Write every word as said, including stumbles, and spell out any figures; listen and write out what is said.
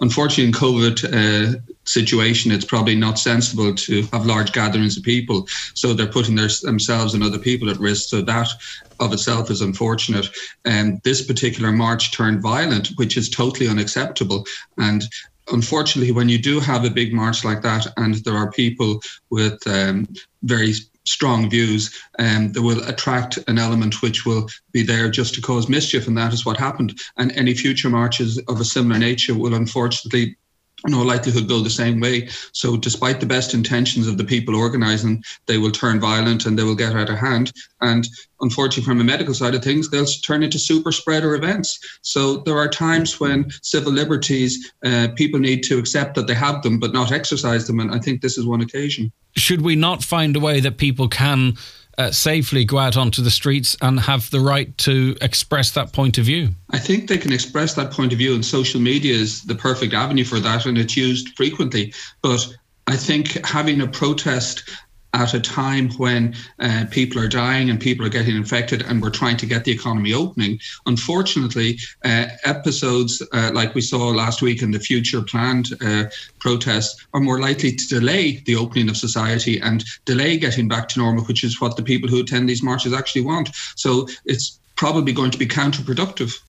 unfortunately, in COVID uh, situation, it's probably not sensible to have large gatherings of people. So they're putting their, themselves and other people at risk. So that of itself is unfortunate. And this particular march turned violent, which is totally unacceptable. And unfortunately, when you do have a big march like that, and there are people with um, very strong views, um, they will attract an element which will be there just to cause mischief, and that is what happened. And any future marches of a similar nature will unfortunately no likelihood go the same way. So despite the best intentions of the people organising, they will turn violent and they will get out of hand. And unfortunately, from a medical side of things, they'll turn into super spreader events. So there are times when civil liberties, uh, people need to accept that they have them, but not exercise them. And I think this is one occasion. Should we not find a way that people can uh, safely go out onto the streets and have the right to express that point of view? I think they can express that point of view, and social media is the perfect avenue for that, and it's used frequently. But I think having a protest at a time when uh, people are dying and people are getting infected and we're trying to get the economy opening, unfortunately, uh, episodes uh, like we saw last week in the future planned uh, protests are more likely to delay the opening of society and delay getting back to normal, which is what the people who attend these marches actually want. So it's probably going to be counterproductive.